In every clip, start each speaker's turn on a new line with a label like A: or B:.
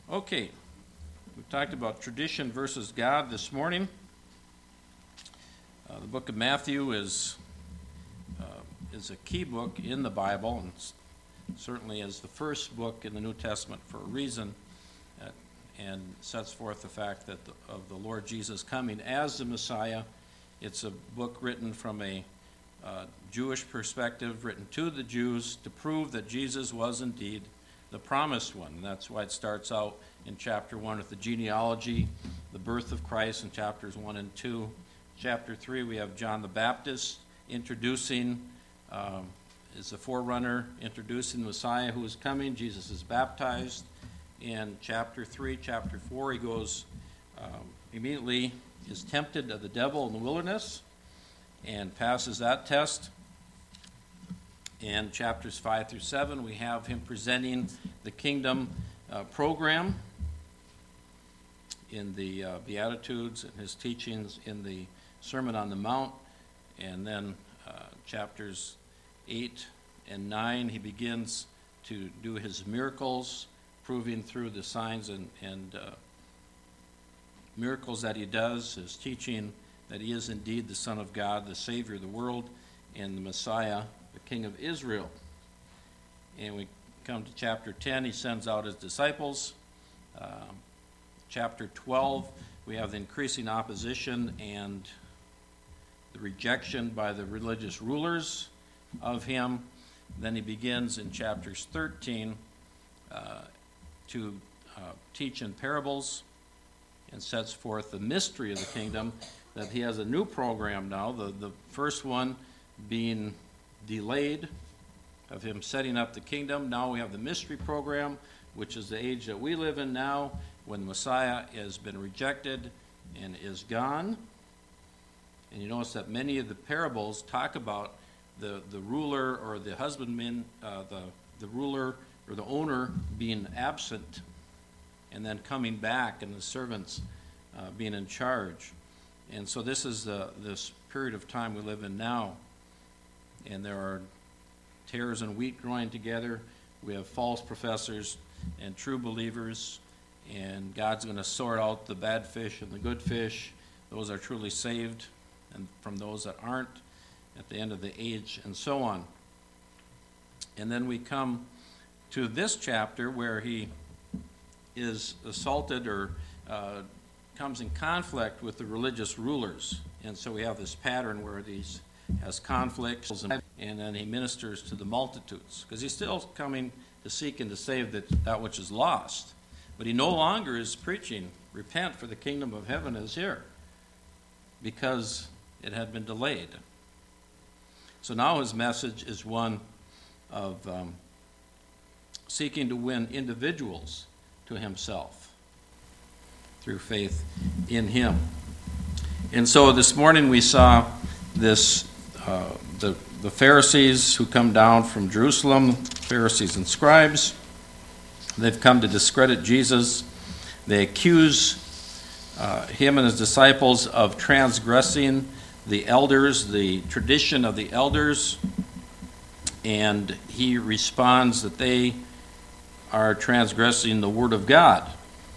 A: Okay, we talked about tradition versus God this morning. The book of Matthew is a key book in the Bible, and certainly is the first book in the New Testament for a reason, and sets forth the fact that of the Lord Jesus coming as the Messiah. It's a book written from a Jewish perspective, written to the Jews to prove that Jesus was indeed the promised one. And that's why it starts out in chapter 1 with the genealogy, the birth of Christ in chapters 1 and 2. Chapter 3, we have John the Baptist introducing, is the forerunner, introducing the Messiah who is coming. Jesus is baptized. In chapter 3, chapter 4, he goes, immediately is tempted of the devil in the wilderness and passes that test. In chapters 5 through 7, we have him presenting the kingdom program in the Beatitudes and his teachings in the Sermon on the Mount. And then chapters 8 and 9, he begins to do his miracles, proving through the signs and miracles that he does, his teaching that he is indeed the Son of God, the Savior of the world, and the Messiah, the King of Israel. And we come to chapter 10, he sends out his disciples. Chapter 12, we have the increasing opposition and the rejection by the religious rulers of him. Then he begins in chapters 13 to teach in parables and sets forth the mystery of the kingdom, that he has a new program now, the first one being delayed, of him setting up the kingdom. Now we have the mystery program, which is the age that we live in now, when the Messiah has been rejected and is gone. And you notice that many of the parables talk about the ruler or the husbandman, the ruler or the owner being absent and then coming back, and the servants being in charge. And so this is this period of time we live in now. And there are tares and wheat growing together. We have false professors and true believers. And God's going to sort out the bad fish and the good fish. Those are truly saved, and from those that aren't at the end of the age, and so on. And then we come to this chapter where he is assaulted or comes in conflict with the religious rulers. And so we have this pattern where these has conflicts, and then he ministers to the multitudes, because he's still coming to seek and to save that which is lost. But he no longer is preaching, repent, for the kingdom of heaven is here, because it had been delayed. So now his message is one of seeking to win individuals to himself through faith in him. And so this morning we saw this, the Pharisees who come down from Jerusalem, Pharisees and scribes. They've come to discredit Jesus. They accuse him and his disciples of transgressing the elders, the tradition of the elders, and he responds that they are transgressing the word of God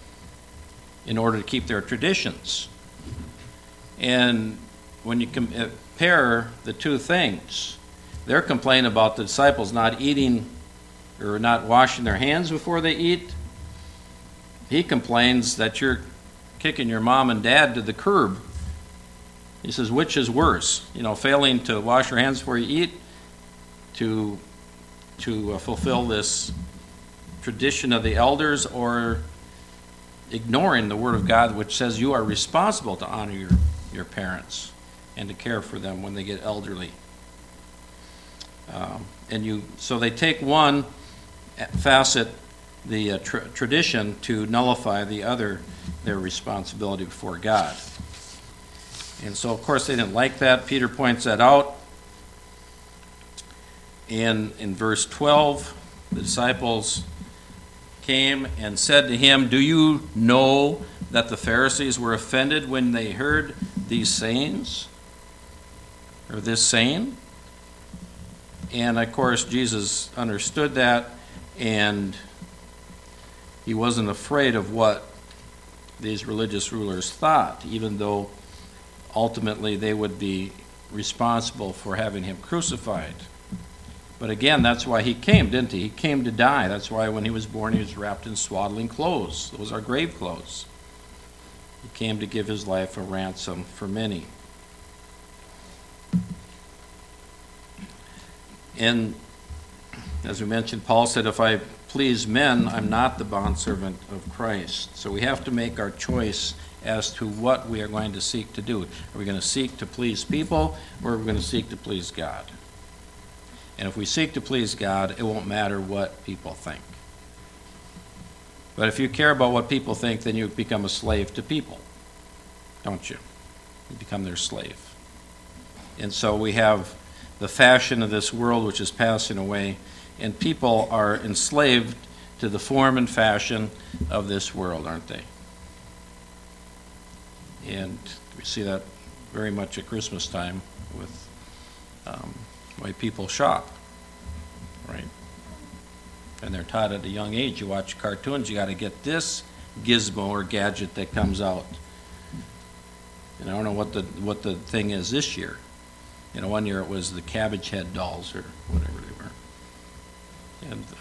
A: in order to keep their traditions. And when you compare the two things, they're complaining about the disciples not eating or not washing their hands before they eat. He complains that you're kicking your mom and dad to the curb. He says, which is worse? Failing to wash your hands before you eat, to fulfill this tradition of the elders, or ignoring the word of God, which says you are responsible to honor your parents and to care for them when they get elderly. So they take one facet, the tradition, to nullify the other, their responsibility before God. And so, of course, they didn't like that. Peter points that out. And in verse 12, the disciples came and said to him, "Do you know that the Pharisees were offended when they heard these sayings?" Or this saying? And, of course, Jesus understood that, and he wasn't afraid of what these religious rulers thought, even though ultimately they would be responsible for having him crucified. But again, that's why he came, didn't he? He came to die. That's why when he was born, he was wrapped in swaddling clothes. Those are grave clothes. He came to give his life a ransom for many. And as we mentioned, Paul said, if I please men, I'm not the bondservant of Christ. So we have to make our choice as to what we are going to seek to do. Are we going to seek to please people, or are we going to seek to please God? And if we seek to please God, it won't matter what people think. But if you care about what people think, then you become a slave to people, don't you? You become their slave. And so we have the fashion of this world which is passing away, and people are enslaved to the form and fashion of this world, aren't they? And we see that very much at Christmas time with the way people shop, right? And they're taught at a young age, you watch cartoons, you got to get this gizmo or gadget that comes out. And I don't know what the thing is this year. You know, one year it was the Cabbage Head dolls or whatever they were. And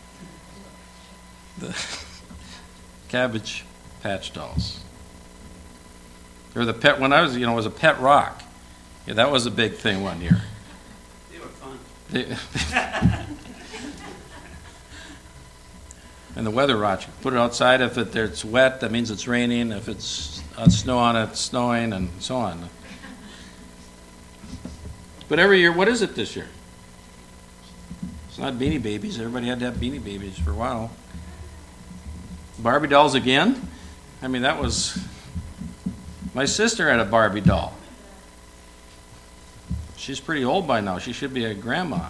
A: the Cabbage Patch dolls. Or the pet, when I was, was a pet rock. Yeah, that was a big thing one year.
B: They were fun.
A: And the weather watch, put it outside. If it's wet, that means it's raining. If it's snow on it, it's snowing, and so on. But every year, what is it this year? It's not Beanie Babies. Everybody had to have Beanie Babies for a while. Barbie dolls again? I mean, that was... My sister had a Barbie doll. She's pretty old by now. She should be a grandma.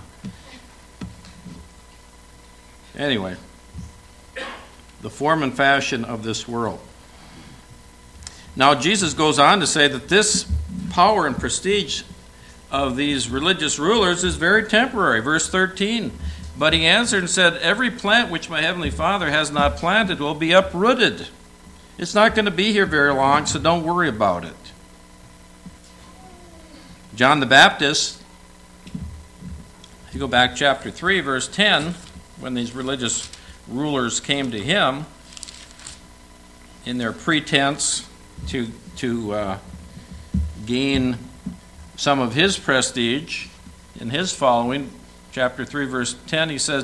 A: Anyway, the form and fashion of this world. Now, Jesus goes on to say that this power and prestige of these religious rulers is very temporary. Verse 13, but he answered and said, every plant which my heavenly Father has not planted will be uprooted. It's not going to be here very long, so don't worry about it. John the Baptist, if you go back chapter 3, verse 10, when these religious rulers came to him in their pretense to gain some of his prestige in his following, chapter 3, verse 10, he said,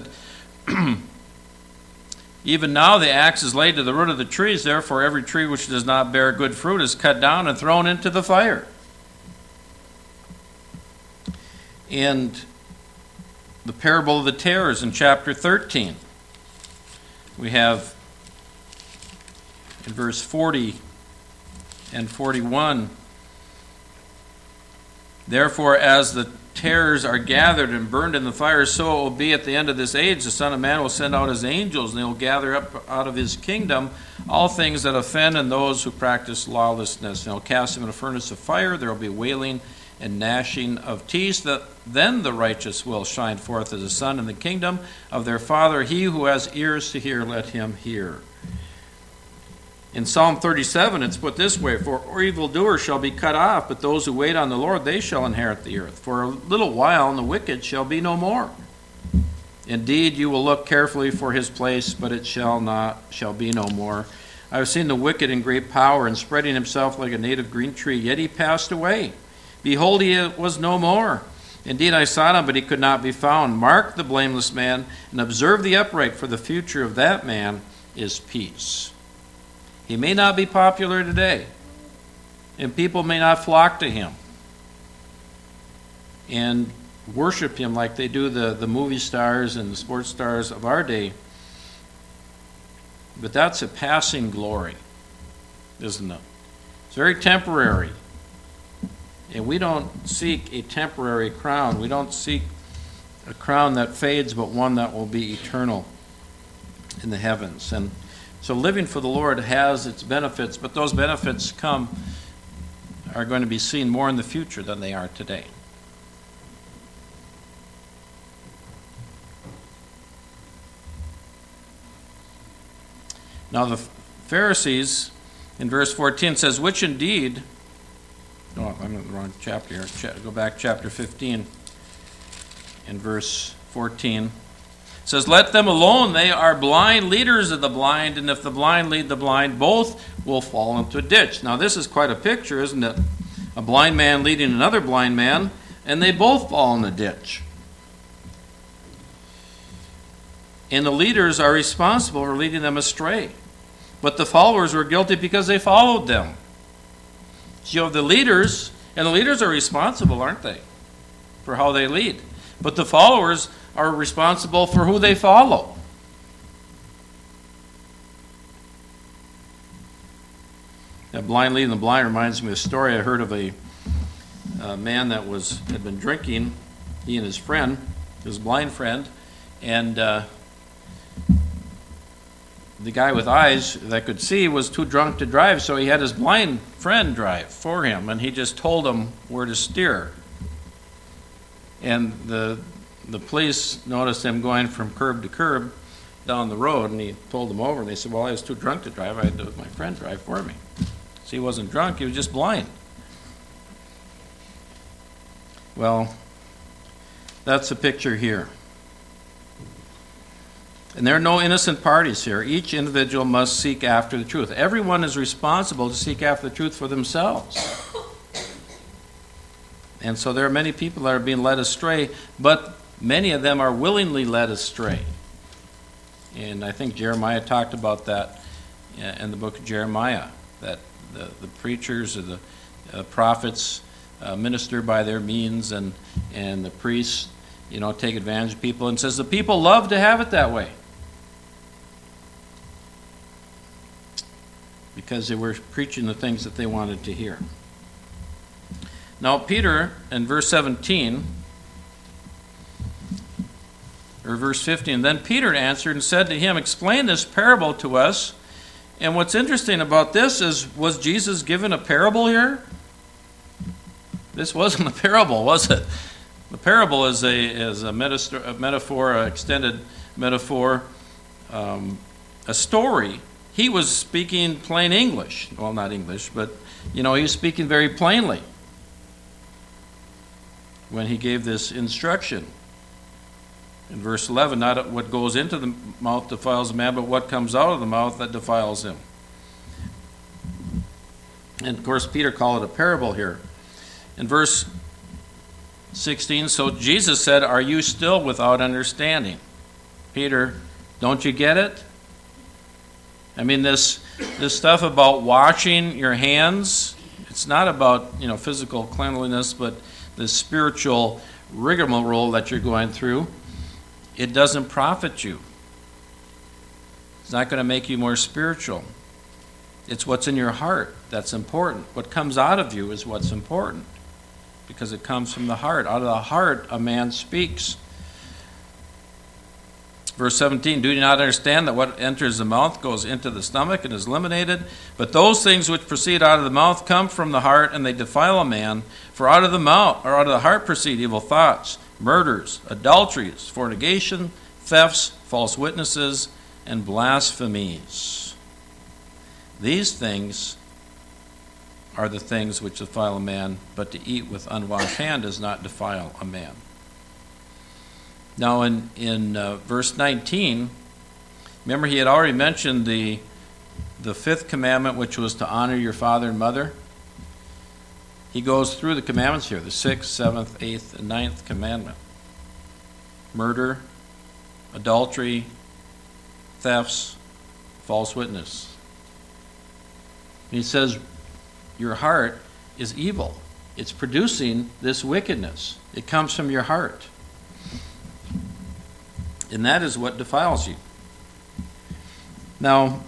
A: even now the axe is laid to the root of the trees, therefore every tree which does not bear good fruit is cut down and thrown into the fire. And the parable of the tares in chapter 13, we have in verse 40 and 41, therefore as the tares are gathered and burned in the fire, so it will be at the end of this age. The Son of Man will send out his angels, and they will gather up out of his kingdom all things that offend and those who practice lawlessness. And he'll cast them in a furnace of fire. There will be wailing and gnashing of teeth. Then the righteous will shine forth as the sun in the kingdom of their Father. He who has ears to hear, let him hear. In Psalm 37, it's put this way, for evildoers shall be cut off, but those who wait on the Lord, they shall inherit the earth. For a little while, and the wicked shall be no more. Indeed, you will look carefully for his place, but it shall be no more. I have seen the wicked in great power, and spreading himself like a native green tree, yet he passed away. Behold, he was no more. Indeed, I sought him, but he could not be found. Mark the blameless man, and observe the upright, for the future of that man is peace. He may not be popular today, and people may not flock to him and worship him like they do the movie stars and the sports stars of our day. But that's a passing glory, isn't it? It's very temporary. And we don't seek a temporary crown. We don't seek a crown that fades, but one that will be eternal in the heavens. And so living for the Lord has its benefits, but those benefits are going to be seen more in the future than they are today. Now the Pharisees, in verse 14, says, which indeed, oh, I'm in the wrong chapter here. Go back chapter 15, in verse 14. It says, let them alone, they are blind leaders of the blind, and if the blind lead the blind, both will fall into a ditch. Now this is quite a picture, isn't it? A blind man leading another blind man, and they both fall in the ditch. And the leaders are responsible for leading them astray. But the followers were guilty because they followed them. So you have the leaders, and the leaders are responsible, aren't they, for how they lead. But the followers are responsible for who they follow. That blind leading the blind reminds me of a story I heard of a man that had been drinking, he and his friend, his blind friend, and the guy with eyes that could see was too drunk to drive, so he had his blind friend drive for him, and he just told him where to steer. And the police noticed him going from curb to curb down the road, and he pulled him over, and they said, well, I was too drunk to drive. I had to have my friend drive for me. So he wasn't drunk, he was just blind. Well, that's the picture here. And there are no innocent parties here. Each individual must seek after the truth. Everyone is responsible to seek after the truth for themselves. And so there are many people that are being led astray, but many of them are willingly led astray. And I think Jeremiah talked about that in the book of Jeremiah, that the preachers or the prophets minister by their means, and the priests, take advantage of people, and says the people love to have it that way. Because they were preaching the things that they wanted to hear. Now Peter, in verse 17, or verse 15, then Peter answered and said to him, explain this parable to us. And what's interesting about this is, was Jesus given a parable here? This wasn't a parable, was it? The parable is a metaphor, an extended metaphor, a story. He was speaking plain English. Well, not English, but, he was speaking very plainly when he gave this instruction. In verse 11, not what goes into the mouth defiles a man, but what comes out of the mouth that defiles him. And, of course, Peter called it a parable here. In verse 16, so Jesus said, are you still without understanding? Peter, don't you get it? I mean, this stuff about washing your hands, it's not about, physical cleanliness, but the spiritual rigmarole that you're going through. It doesn't profit you. It's not going to make you more spiritual. It's what's in your heart that's important. What comes out of you is what's important, because it comes from the heart. Out of the heart, a man speaks. Verse 17, do you not understand that what enters the mouth goes into the stomach and is eliminated? But those things which proceed out of the mouth come from the heart, and they defile a man. For out of the mouth, or out of the heart proceed evil thoughts, murders, adulteries, fornication, thefts, false witnesses, and blasphemies. These things are the things which defile a man, but to eat with unwashed hand does not defile a man. Now in verse 19, remember he had already mentioned the fifth commandment, which was to honor your father and mother. He goes through the commandments here, the 6th, 7th, 8th, and 9th commandment. Murder, adultery, thefts, false witness. And he says, your heart is evil. It's producing this wickedness. It comes from your heart. And that is what defiles you. Now,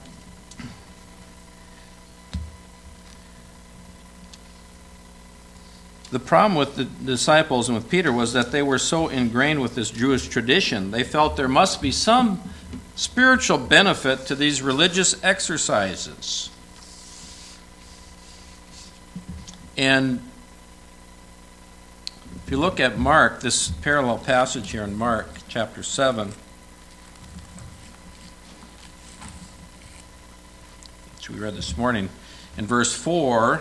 A: the problem with the disciples and with Peter was that they were so ingrained with this Jewish tradition, they felt there must be some spiritual benefit to these religious exercises. And if you look at Mark, this parallel passage here in Mark chapter 7, which we read this morning. In verse 4,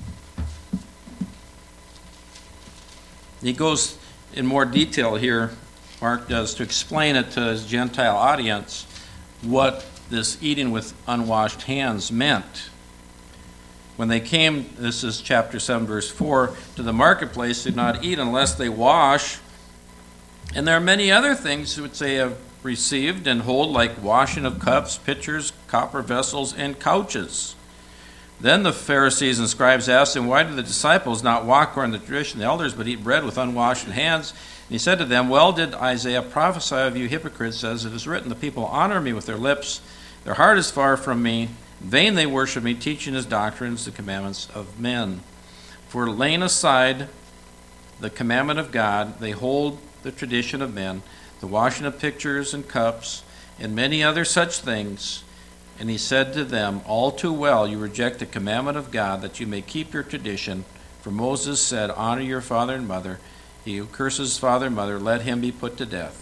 A: he goes in more detail here, Mark does, to explain it to his Gentile audience what this eating with unwashed hands meant. When they came, this is chapter 7, verse 4, to the marketplace, did not eat unless they wash. And there are many other things which they have received and hold, like washing of cups, pitchers, copper vessels, and couches. Then the Pharisees and scribes asked him, why do the disciples not walk according to the tradition of the elders, but eat bread with unwashed hands? And he said to them, well did Isaiah prophesy of you hypocrites, as it is written, the people honor me with their lips, their heart is far from me. In vain they worship me, teaching as doctrines the commandments of men. For laying aside the commandment of God, they hold the tradition of men, the washing of pitchers and cups, and many other such things. And he said to them, all too well you reject the commandment of God, that you may keep your tradition. For Moses said, honor your father and mother. He who curses his father and mother, let him be put to death.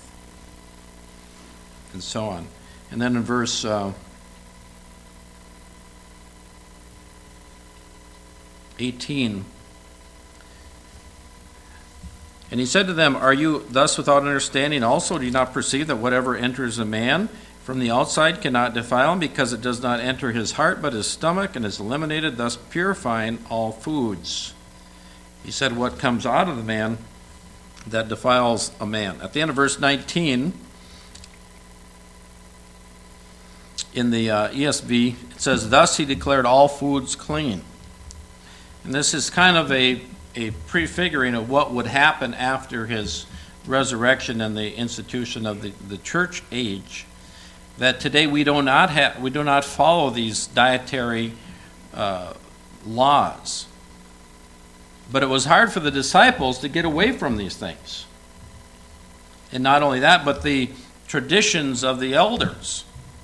A: And so on. And then in verse 18, and he said to them, are you thus without understanding also? Do you not perceive that whatever enters a man from the outside cannot defile him, because it does not enter his heart but his stomach, and is eliminated, thus purifying all foods? He said, what comes out of the man that defiles a man. At the end of verse 19, in the ESV, it says, thus he declared all foods clean. And this is kind of a prefiguring of what would happen after his resurrection and the institution of the church age, that today we do not follow these dietary laws. But it was hard for the disciples to get away from these things. And not only that, but the traditions of the elders.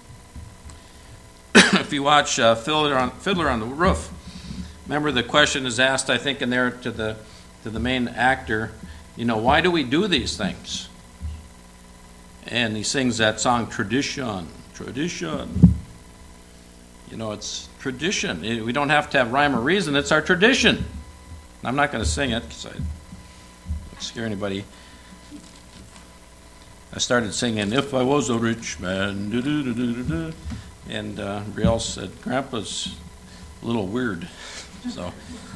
A: If you watch Fiddler on the Roof, remember the question is asked, I think, in there to the main actor, why do we do these things? And he sings that song, tradition, tradition. It's tradition. We don't have to have rhyme or reason. It's our tradition. I'm not going to sing it because I don't scare anybody. I started singing, if I was a rich man, da-da-da-da-da-da. And Brielle said, Grandpa's a little weird. So,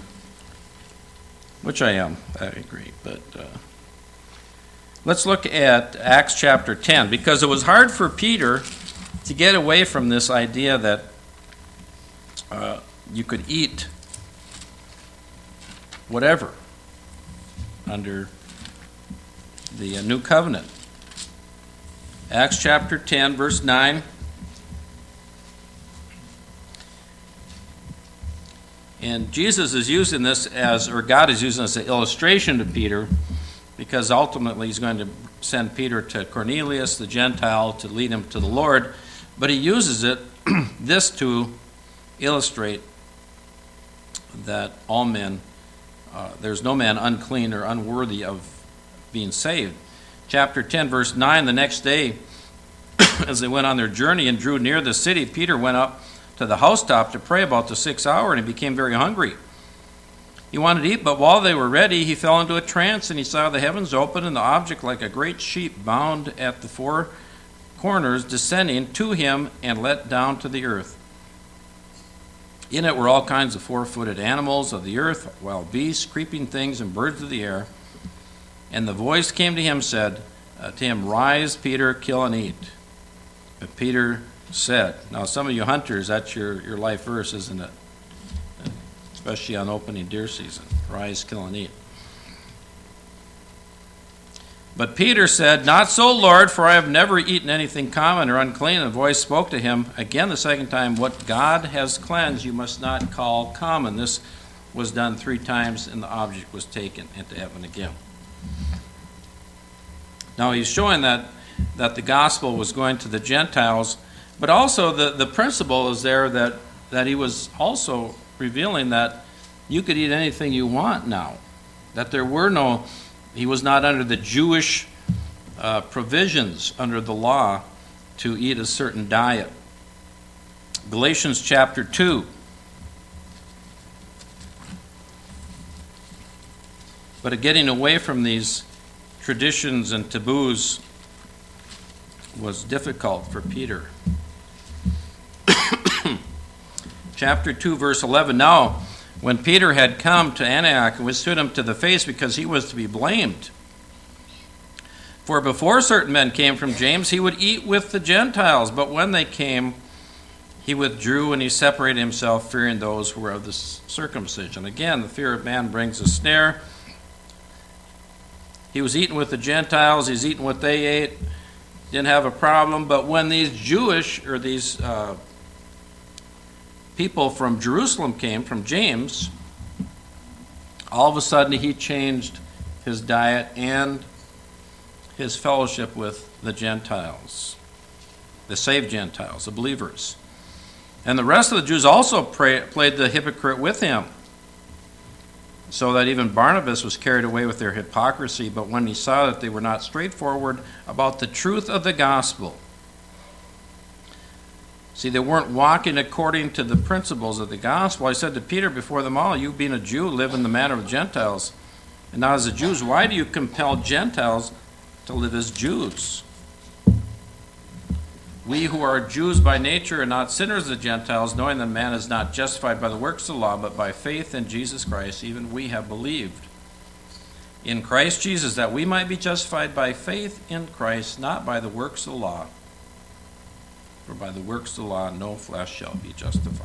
A: which I am, I agree. But let's look at Acts chapter 10, because it was hard for Peter to get away from this idea that you could eat whatever under the new covenant. Acts chapter 10, verse 9. And Jesus is using this God is using this as an illustration to Peter, because ultimately he's going to send Peter to Cornelius, the Gentile, to lead him to the Lord. But he uses this to illustrate that all men, there's no man unclean or unworthy of being saved. Chapter 10, verse 9, the next day, as they went on their journey and drew near the city, Peter went up to the housetop to pray about the 6th hour, and he became very hungry. He wanted to eat, but while they were ready, he fell into a trance, and he saw the heavens open, and the object like a great sheep bound at the 4 corners descending to him and let down to the earth. In it were all kinds of 4-footed animals of the earth, wild beasts, creeping things, and birds of the air. And the voice came to him, said to him, rise, Peter, kill and eat. But Peter said, now some of you hunters, that's your life verse, isn't it? Especially on opening deer season. Rise, kill, and eat. But Peter said, not so, Lord, for I have never eaten anything common or unclean. And the voice spoke to him again the second time, what God has cleansed you must not call common. This was done 3 times, and the object was taken into heaven again. Now he's showing that the gospel was going to the Gentiles, but also the principle is there that he was also revealing that you could eat anything you want now. That he was not under the Jewish provisions under the law to eat a certain diet. Galatians chapter 2. But getting away from these traditions and taboos was difficult for Peter. Chapter 2, verse 11. Now, when Peter had come to Antioch and withstood him to the face because he was to be blamed. For before certain men came from James, he would eat with the Gentiles. But when they came, he withdrew and he separated himself, fearing those who were of the circumcision. Again, the fear of man brings a snare. He was eating with the Gentiles. He's eating what they ate. Didn't have a problem. But when these Jewish, or these people from Jerusalem came, from James, all of a sudden he changed his diet and his fellowship with the Gentiles, the saved Gentiles, the believers. And the rest of the Jews also played the hypocrite with him, so that even Barnabas was carried away with their hypocrisy. But when he saw that they were not straightforward about the truth of the gospel, see, they weren't walking according to the principles of the gospel. I said to Peter before them all, you being a Jew, live in the manner of Gentiles. And now as the Jews, why do you compel Gentiles to live as Jews? We who are Jews by nature are not sinners of the Gentiles, knowing that man is not justified by the works of the law, but by faith in Jesus Christ. Even we have believed in Christ Jesus, that we might be justified by faith in Christ, not by the works of the law. For by the works of the law, no flesh shall be justified.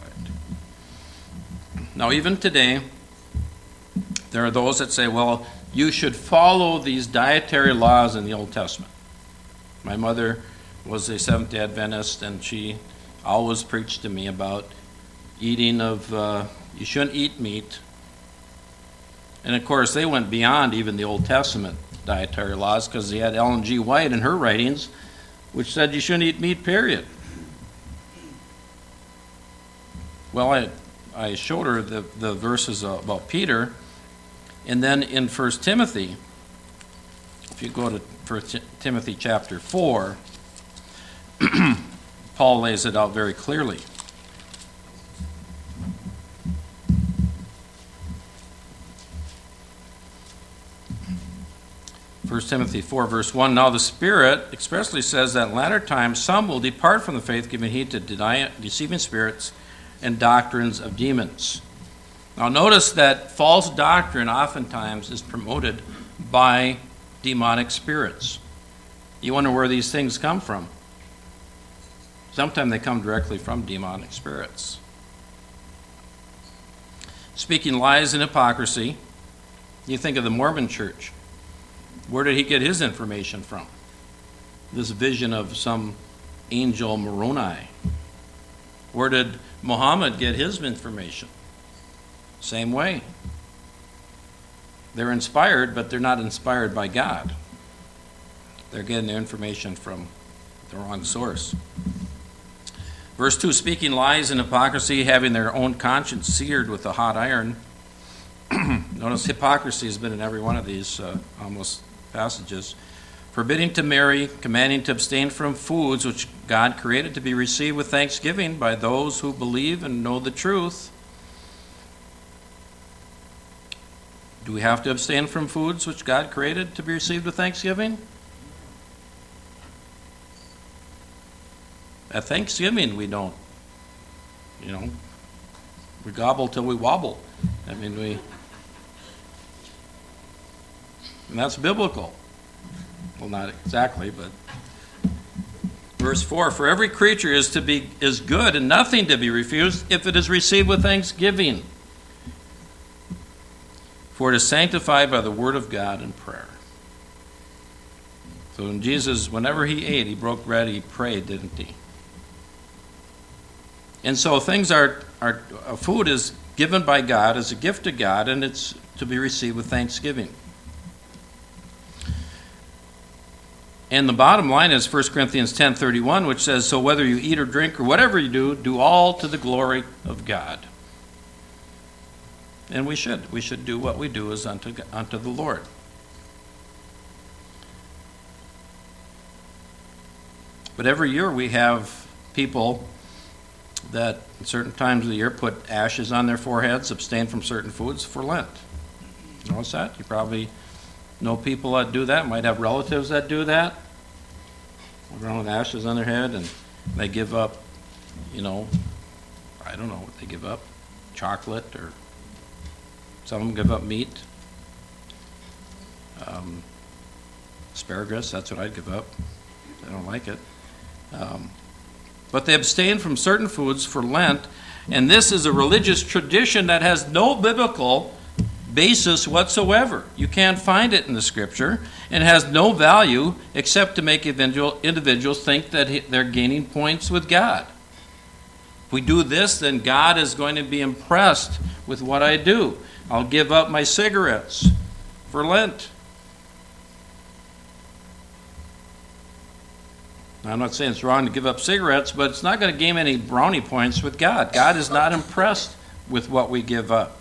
A: Now, even today, there are those that say, well, you should follow these dietary laws in the Old Testament. My mother was a Seventh-day Adventist, and she always preached to me about eating of, you shouldn't eat meat. And of course, they went beyond even the Old Testament dietary laws, because they had Ellen G. White in her writings, which said you shouldn't eat meat, period. Well, I showed her the verses about Peter, and then in 1 Timothy, if you go to 1 Timothy chapter 4, Paul lays it out very clearly. First Timothy 4, verse 1, now the Spirit expressly says that in latter times some will depart from the faith, giving heed to deceiving spirits and doctrines of demons. Now notice that false doctrine oftentimes is promoted by demonic spirits. You wonder where these things come from. Sometimes they come directly from demonic spirits. Speaking lies and hypocrisy, you think of the Mormon church. Where did he get his information from? This vision of some angel Moroni. Where did Muhammad get his information? Same way. They're inspired, but they're not inspired by God. They're getting their information from the wrong source. Verse 2, speaking lies and hypocrisy, having their own conscience seared with a hot iron. Notice hypocrisy has been in every one of these almost passages. Forbidding to marry, commanding to abstain from foods which God created to be received with thanksgiving by those who believe and know the truth. Do we have to abstain from foods which God created to be received with thanksgiving? At Thanksgiving, we don't. We gobble till we wobble. And that's biblical. Well, not exactly, but verse 4, for every creature is good and nothing to be refused if it is received with thanksgiving. For it is sanctified by the word of God and prayer. So when Jesus, whenever he ate, he broke bread, he prayed, didn't he? And so food is given by God as a gift to God, and it's to be received with thanksgiving. And the bottom line is 1 Corinthians 10:31, which says, so whether you eat or drink or whatever you do, do all to the glory of God. And we should do what we do as unto the Lord. But every year we have people that at certain times of the year put ashes on their foreheads, abstain from certain foods for Lent. Notice that? You probably know people that do that, might have relatives that do that. Walk around with ashes on their head, and they give up, I don't know what they give up, chocolate, or some of them give up meat. Asparagus, that's what I'd give up. I don't like it. But they abstain from certain foods for Lent, and this is a religious tradition that has no biblical basis whatsoever. You can't find it in the Scripture, and has no value except to make individuals think that they're gaining points with God. If we do this, then God is going to be impressed with what I do. I'll give up my cigarettes for Lent. I'm not saying it's wrong to give up cigarettes, but it's not going to gain any brownie points with God. God is not impressed with what we give up.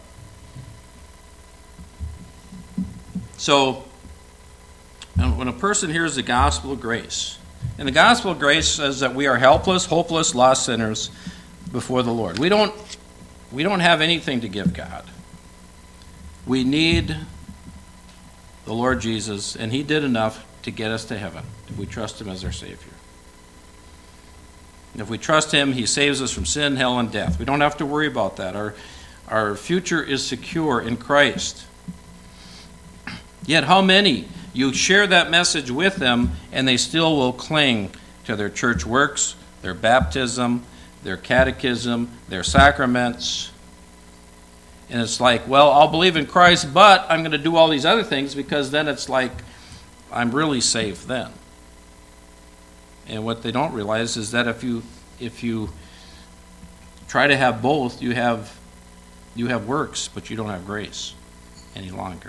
A: So, when a person hears the gospel of grace, and the gospel of grace says that we are helpless, hopeless, lost sinners before the Lord. We don't have anything to give God. We need the Lord Jesus, and He did enough to get us to heaven if we trust Him as our Savior. And if we trust Him, He saves us from sin, hell, and death. We don't have to worry about that. Our future is secure in Christ. Yet how many you share that message with them, and they still will cling to their church works, their baptism, their catechism, their sacraments. And it's like, well, I'll believe in Christ, but I'm going to do all these other things, because then it's like I'm really safe then. And what they don't realize is that if you try to have both, you have works, but you don't have grace any longer.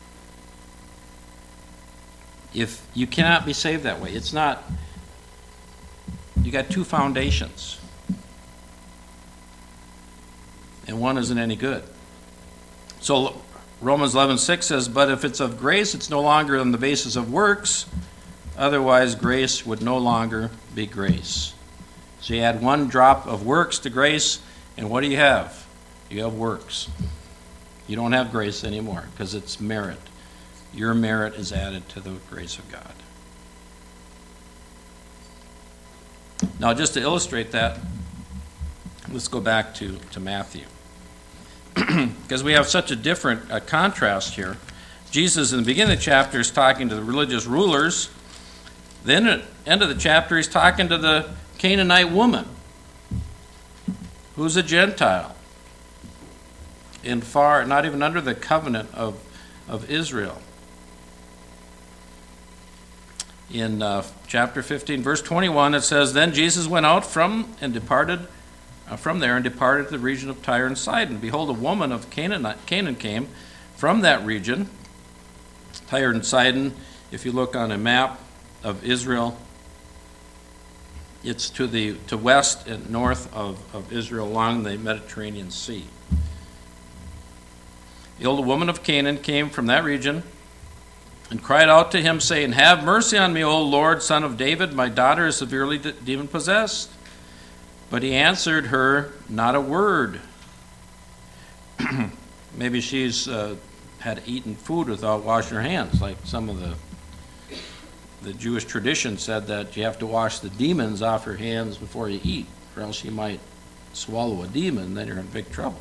A: If you cannot be saved that way, it's not. You got two foundations, and one isn't any good. So Romans 11:6 says, "But if it's of grace, it's no longer on the basis of works. Otherwise, grace would no longer be grace." So you add one drop of works to grace, and what do you have? You have works. You don't have grace anymore, because it's merit. Your merit is added to the grace of God. Now, just to illustrate that, let's go back to Matthew. Because we have such a different contrast here. Jesus, in the beginning of the chapter, is talking to the religious rulers. Then at the end of the chapter, he's talking to the Canaanite woman, who's a Gentile, in far, not even under the covenant of Israel. In chapter 15, verse 21, it says, "Then Jesus went out from there and departed to the region of Tyre and Sidon. Behold, a woman of Canaan came from that region." Tyre and Sidon, if you look on a map of Israel, it's to west and north of Israel along the Mediterranean Sea. Behold, a woman of Canaan came from that region and cried out to him, saying, "Have mercy on me, O Lord, Son of David. My daughter is severely demon-possessed." But he answered her not a word. Maybe she's had eaten food without washing her hands, like some of the Jewish tradition said that you have to wash the demons off your hands before you eat, or else you might swallow a demon, then you're in big trouble.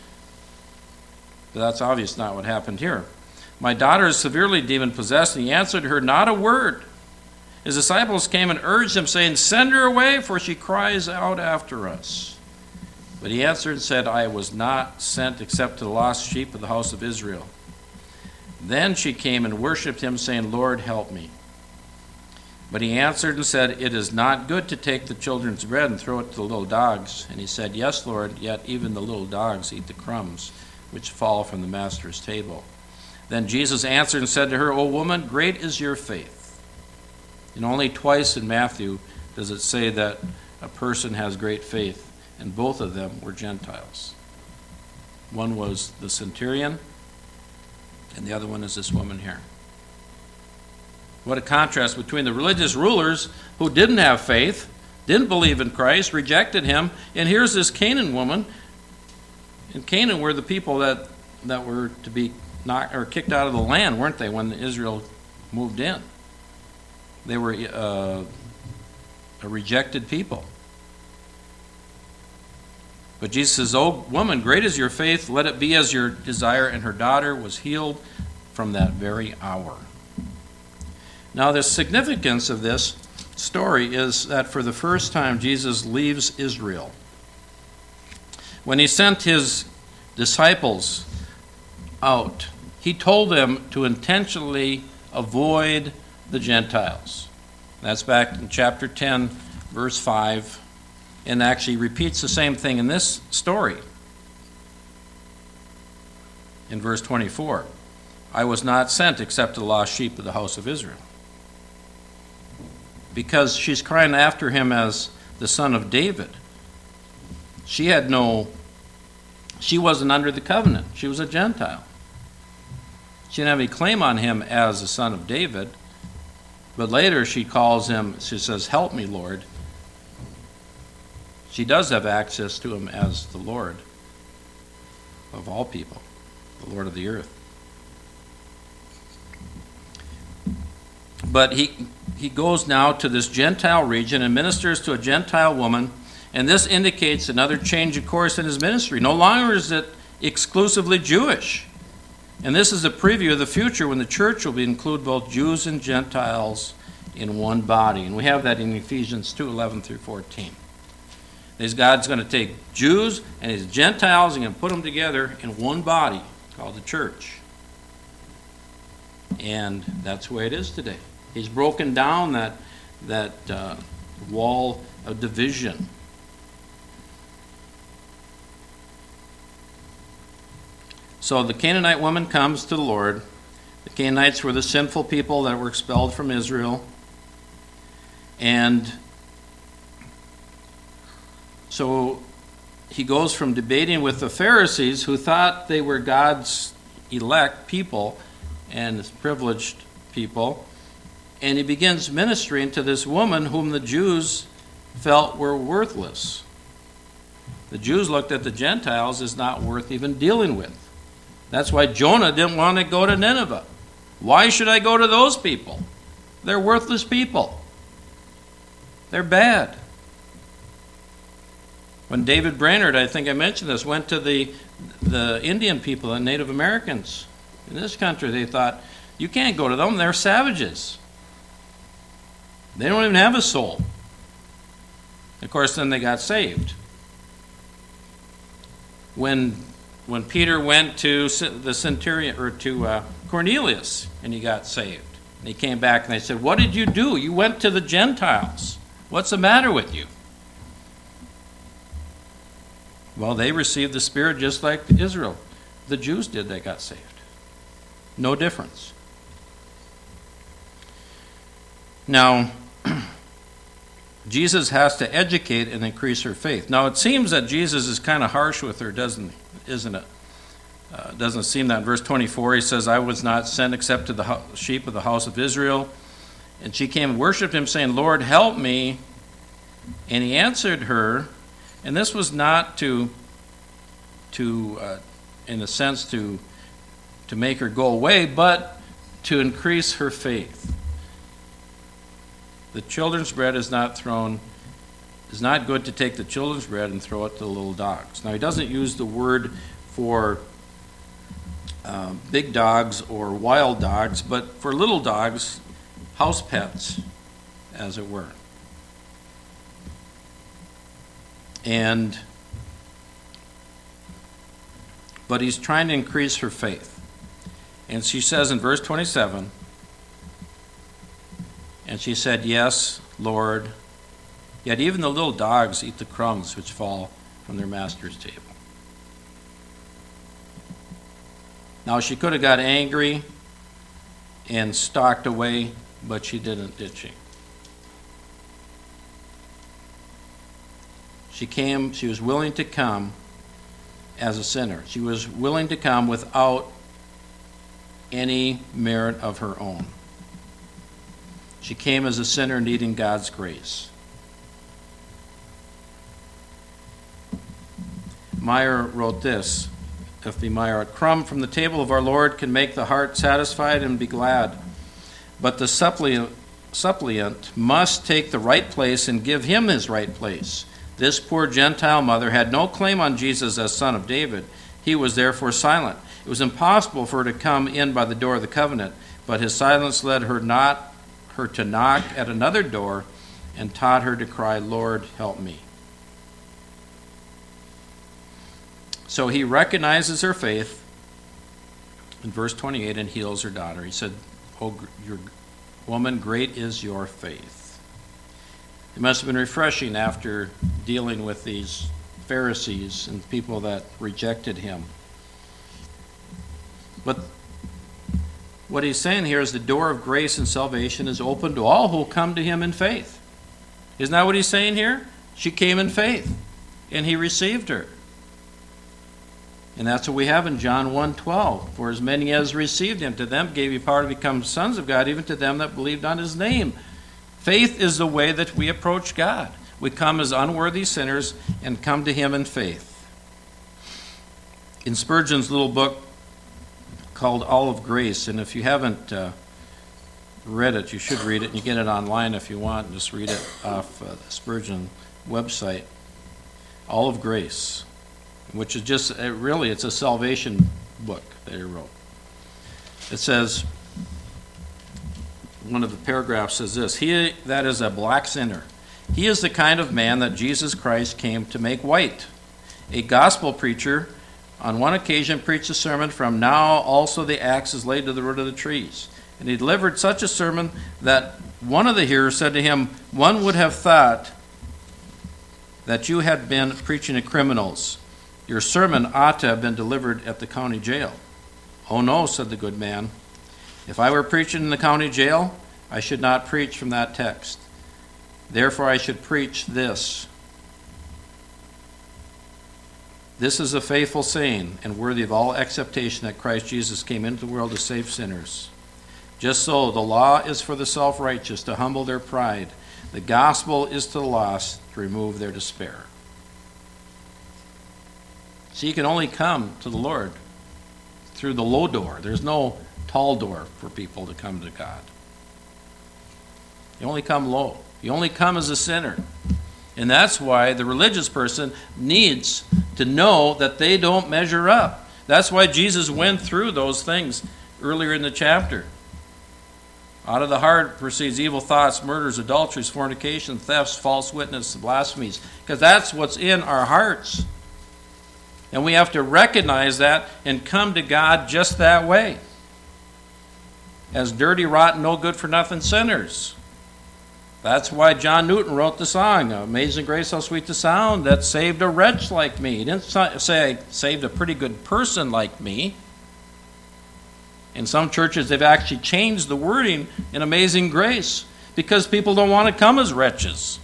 A: But that's obvious not what happened here. "My daughter is severely demon-possessed," and he answered her not a word. His disciples came and urged him, saying, "Send her away, for she cries out after us." But he answered and said, "I was not sent except to the lost sheep of the house of Israel." Then she came and worshipped him, saying, "Lord, help me." But he answered and said, "It is not good to take the children's bread and throw it to the little dogs." And he said, "Yes, Lord, yet even the little dogs eat the crumbs which fall from the master's table." Then Jesus answered and said to her, "O woman, great is your faith." And only twice in Matthew does it say that a person has great faith, and both of them were Gentiles. One was the centurion, and the other one is this woman here. What a contrast between the religious rulers who didn't have faith, didn't believe in Christ, rejected him. And here's this Canaan woman. And Canaan were the people that were to be knocked or kicked out of the land, weren't they, when Israel moved in? They were a rejected people. But Jesus says, "O woman, great is your faith, let it be as your desire." And her daughter was healed from that very hour. Now, the significance of this story is that for the first time, Jesus leaves Israel. When he sent his disciples out, he told them to intentionally avoid the Gentiles. That's back in chapter 10, verse 5, and actually repeats the same thing in this story. In verse 24, "I was not sent except to the lost sheep of the house of Israel." Because she's crying after him as the son of David. She wasn't under the covenant. She was a Gentile. She didn't have any claim on him as the son of David. But later she calls him, she says, "Help me, Lord." She does have access to him as the Lord of all people, the Lord of the earth. But he goes now to this Gentile region and ministers to a Gentile woman, and this indicates another change of course in his ministry. No longer is it exclusively Jewish. And this is a preview of the future when the church will include both Jews and Gentiles in one body. And we have that in Ephesians 2:11 through 14. God's going to take Jews and his Gentiles and put them together in one body called the church. And that's the way it is today. He's broken down that wall of division. So the Canaanite woman comes to the Lord. The Canaanites were the sinful people that were expelled from Israel. And so he goes from debating with the Pharisees, who thought they were God's elect people and his privileged people, and he begins ministering to this woman whom the Jews felt were worthless. The Jews looked at the Gentiles as not worth even dealing with. That's why Jonah didn't want to go to Nineveh. Why should I go to those people? They're worthless people. They're bad. When David Brainerd, I think I mentioned this, went to the Indian people and Native Americans in this country, they thought, you can't go to them, they're savages. They don't even have a soul. Of course, then they got saved. When Peter went to the centurion, or to Cornelius, and he got saved, and he came back and they said, "What did you do? You went to the Gentiles. What's the matter with you?" Well, they received the Spirit just like Israel. The Jews did, they got saved. No difference. Now, Jesus has to educate and increase her faith. Now, it seems that Jesus is kind of harsh with her, isn't it? Doesn't seem that. In verse 24, he says, "I was not sent except to the sheep of the house of Israel." And she came and worshipped him, saying, "Lord, help me." And he answered her, and this was not to in a sense, to make her go away, but to increase her faith. The children's bread is not good to take the children's bread and throw it to the little dogs. Now, he doesn't use the word for big dogs or wild dogs, but for little dogs, house pets, as it were. But he's trying to increase her faith. And she says in verse 27, and she said, "Yes, Lord, yet even the little dogs eat the crumbs which fall from their master's table." Now, she could have got angry and stalked away, but she didn't, did she? She was willing to come as a sinner. She was willing to come without any merit of her own. She came as a sinner needing God's grace. Meyer wrote this. F.B. Meyer, a crumb from the table of our Lord can make the heart satisfied and be glad. But the suppliant must take the right place and give him his right place. This poor Gentile mother had no claim on Jesus as son of David. He was therefore silent. It was impossible for her to come in by the door of the covenant, but his silence led her to knock at another door and taught her to cry, Lord, help me. So he recognizes her faith in verse 28 and heals her daughter. He said, "Oh, your woman, great is your faith." It must have been refreshing after dealing with these Pharisees and people that rejected him. But what he's saying here is the door of grace and salvation is open to all who come to him in faith. Isn't that what he's saying here? She came in faith, and he received her. And that's what we have in John 1:12. For as many as received him, to them gave he power to become sons of God, even to them that believed on his name. Faith is the way that we approach God. We come as unworthy sinners and come to him in faith. In Spurgeon's little book called All of Grace, and if you haven't read it, you should read it, and you get it online if you want. Just read it off the Spurgeon website. All of Grace, which is just, really, it's a salvation book that he wrote. It says, one of the paragraphs says this, he that is a black sinner, he is the kind of man that Jesus Christ came to make white. A gospel preacher on one occasion preached a sermon from now also the axe is laid to the root of the trees. And he delivered such a sermon that one of the hearers said to him, one would have thought that you had been preaching to criminals. Your sermon ought to have been delivered at the county jail. Oh no, said the good man. If I were preaching in the county jail, I should not preach from that text. Therefore I should preach this. This is a faithful saying and worthy of all acceptation that Christ Jesus came into the world to save sinners. Just so, the law is for the self-righteous to humble their pride. The gospel is to the lost to remove their despair. So you can only come to the Lord through the low door. There's no tall door for people to come to God. You only come low. You only come as a sinner. And that's why the religious person needs to know that they don't measure up. That's why Jesus went through those things earlier in the chapter. Out of the heart proceeds evil thoughts, murders, adulteries, fornication, thefts, false witness, blasphemies. Because that's what's in our hearts. And we have to recognize that and come to God just that way. As dirty, rotten, no good for nothing sinners. That's why John Newton wrote the song, Amazing Grace, how sweet the sound, that saved a wretch like me. He didn't say saved a pretty good person like me. In some churches, they've actually changed the wording in Amazing Grace because people don't want to come as wretches.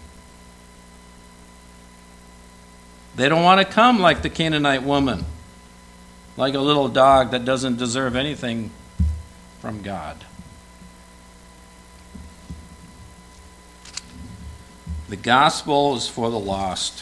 A: They don't want to come like the Canaanite woman, like a little dog that doesn't deserve anything from God. The gospel is for the lost.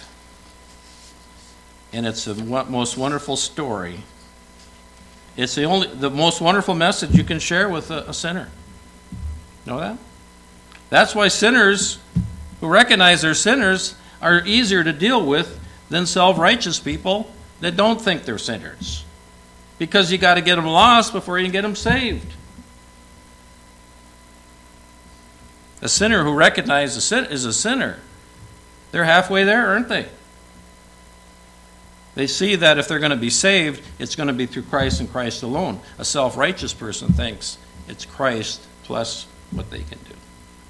A: And it's the most wonderful story. It's the most wonderful message you can share with a sinner. Know that? That's why sinners who recognize they're sinners are easier to deal with than self-righteous people that don't think they're sinners. Because you got to get them lost before you can get them saved. A sinner who recognizes is a sinner. They're halfway there, aren't they? They see that if they're going to be saved, it's going to be through Christ and Christ alone. A self-righteous person thinks it's Christ plus what they can do.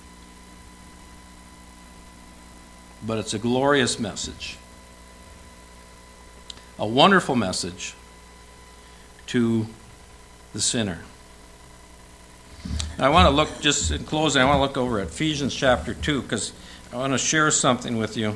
A: But it's a glorious message. A wonderful message to the sinner. I want to look, just in closing, I want to look over at Ephesians chapter 2 because I want to share something with you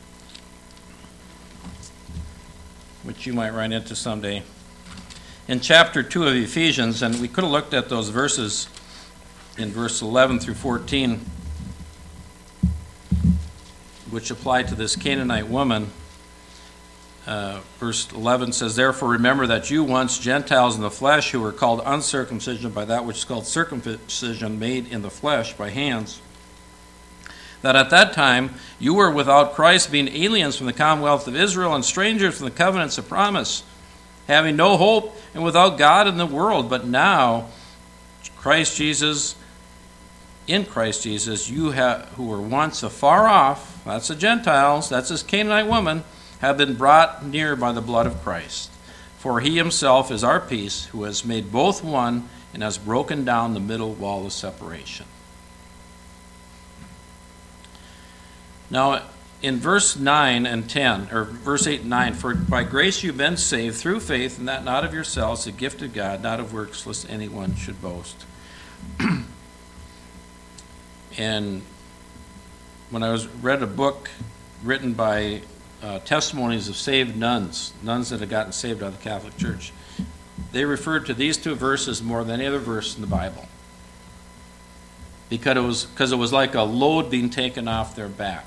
A: which you might run into someday. In chapter 2 of Ephesians, and we could have looked at those verses in verse 11 through 14, which apply to this Canaanite woman. verse 11 says, "Therefore remember that you once Gentiles in the flesh, who were called uncircumcision by that which is called circumcision made in the flesh by hands, that at that time you were without Christ, being aliens from the commonwealth of Israel and strangers from the covenants of promise, having no hope and without God in the world. But now, in Christ Jesus, you who were once afar off," that's the Gentiles, that's this Canaanite woman, "have been brought near by the blood of Christ. For he himself is our peace, who has made both one and has broken down the middle wall of separation." Now, in verse 9 and 10, or verse 8 and 9, "For by grace you've been saved through faith, and that not of yourselves, the gift of God, not of works, lest anyone should boast." And when I read a book written by testimonies of saved nuns that had gotten saved out of the Catholic Church, they referred to these two verses more than any other verse in the Bible, because it was like a load being taken off their back.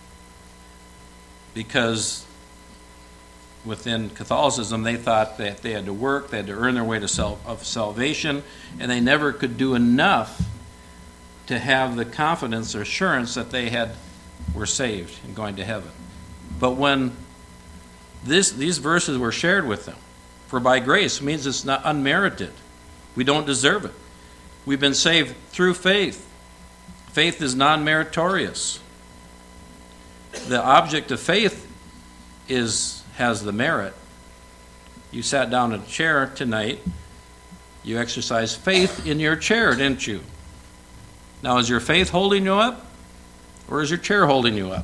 A: Because within Catholicism, they thought that they had to work, they had to earn their way to salvation, and they never could do enough to have the confidence or assurance that they were saved and going to heaven. But when these verses were shared with them, for by grace means it's not unmerited. We don't deserve it. We've been saved through faith. Faith is non-meritorious. The object of faith has the merit. You sat down in a chair tonight. You exercised faith in your chair, didn't you? Now, is your faith holding you up, or is your chair holding you up?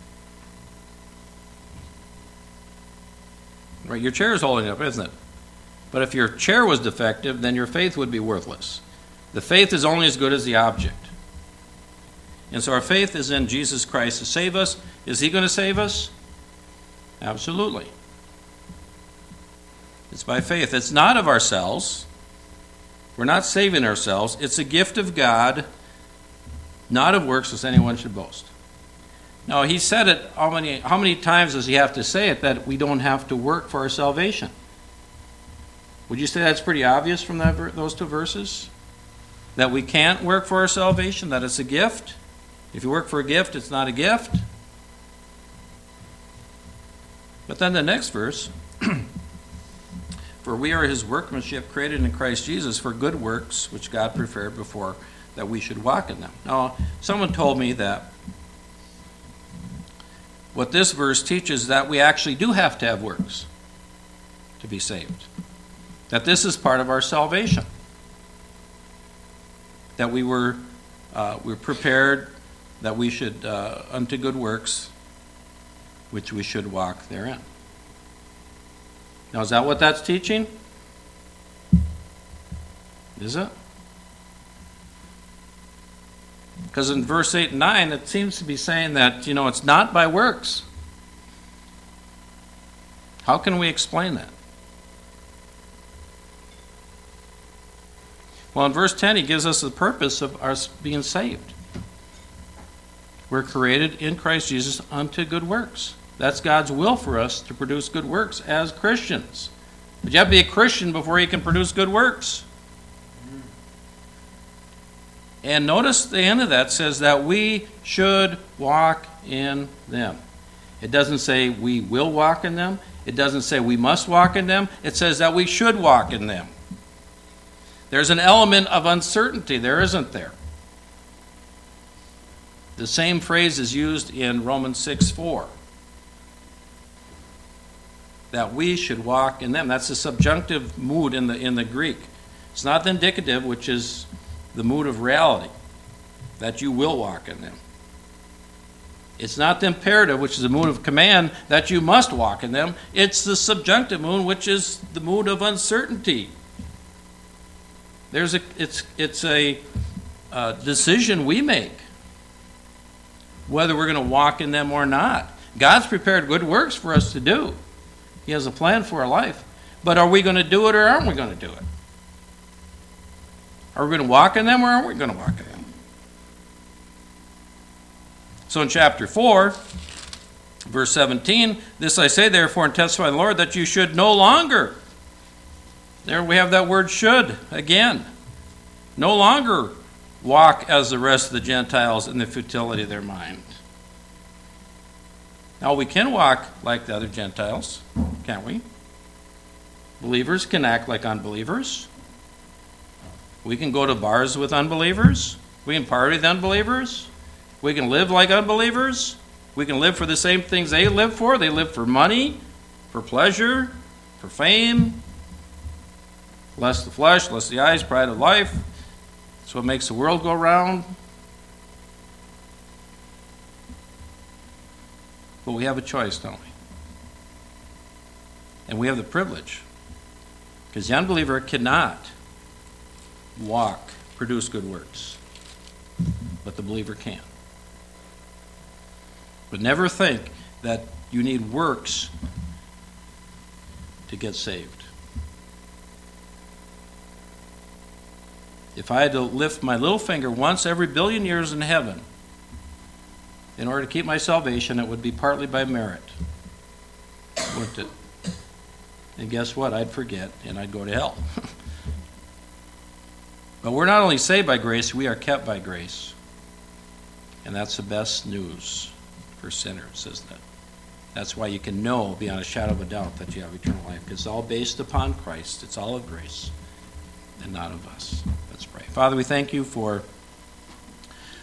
A: Right, your chair is holding you up, isn't it? But if your chair was defective, then your faith would be worthless. The faith is only as good as the object. And so our faith is in Jesus Christ to save us. Is he going to save us? Absolutely. It's by faith. It's not of ourselves. We're not saving ourselves. It's a gift of God, not of works, lest anyone should boast. Now, he said it, how many times does he have to say it, that we don't have to work for our salvation? Would you say that's pretty obvious from those two verses? That we can't work for our salvation, that it's a gift? If you work for a gift, it's not a gift. But then the next verse, "For we are his workmanship, created in Christ Jesus for good works, which God prepared before that we should walk in them." Now, someone told me that what this verse teaches is that we actually do have to have works to be saved. That this is part of our salvation. That we're prepared, that we should, unto good works, which we should walk therein. Now, is that what that's teaching? Is it? Because in verse 8 and 9, it seems to be saying that, it's not by works. How can we explain that? Well, in verse 10, he gives us the purpose of us being saved. We're created in Christ Jesus unto good works. That's God's will for us, to produce good works as Christians. But you have to be a Christian before you can produce good works. And notice the end of that says that we should walk in them. It doesn't say we will walk in them. It doesn't say we must walk in them. It says that we should walk in them. There's an element of uncertainty there, isn't there? The same phrase is used in Romans 6:4. That we should walk in them. That's a subjunctive mood in the Greek. It's not the indicative, which is the mood of reality, that you will walk in them. It's not the imperative, which is the mood of command, that you must walk in them. It's the subjunctive mood, which is the mood of uncertainty. It's a decision we make, whether we're going to walk in them or not. God's prepared good works for us to do. He has a plan for our life. But are we going to do it, or aren't we going to do it? Are we going to walk in them, or aren't we going to walk in them? So in chapter 4, Verse 17, this I say therefore and testify in the Lord, that you should no longer, there we have that word should again, no longer walk as the rest of the Gentiles in the futility of their mind. Now we can walk like the other Gentiles, can't we? Believers can act like unbelievers. We can go to bars with unbelievers. We can party with unbelievers. We can live like unbelievers. We can live for the same things they live for. They live for money, for pleasure, for fame. Lust the flesh, lust the eyes, pride of life. That's what makes the world go round. But we have a choice, don't we? And we have the privilege. Because the unbeliever cannot produce good works. But the believer can. But never think that you need works to get saved. If I had to lift my little finger once every billion years in heaven, in order to keep my salvation, it would be partly by merit. Wouldn't it? And guess what? I'd forget, and I'd go to hell. But we're not only saved by grace, we are kept by grace. And that's the best news for sinners, isn't it? That's why you can know beyond a shadow of a doubt that you have eternal life, because it's all based upon Christ. It's all of grace and not of us. Let's pray. Father, we thank you for